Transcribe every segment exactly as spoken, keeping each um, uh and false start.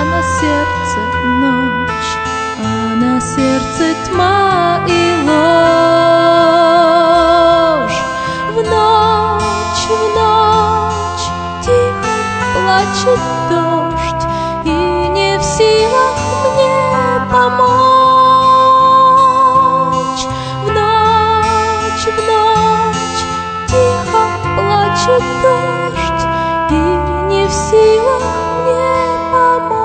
на сердце ночь, а на сердце тьма и ложь. В ночь, в ночь тихо плачет дождь, и не в силах мне помочь. В ночь, в ночь тихо плачет дождь, и не в силах мне помочь.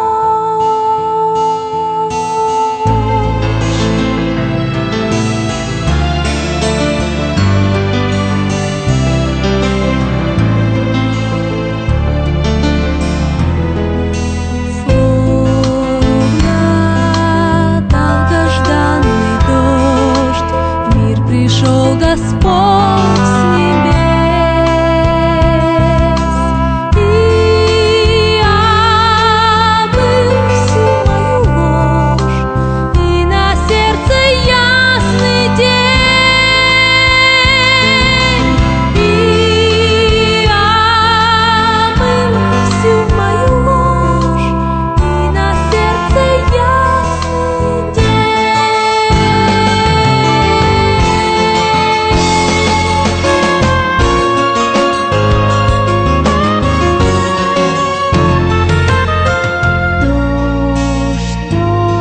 Словно долгожданный дождь, в мир пришел Господь с небес и омыл всю мою ложь, и на сердце ясный день, и омыл всю мою ложь, и на сердце ясный Дождь,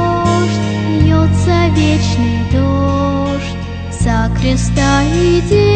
дождь, льется вечный дождь, за креста иди.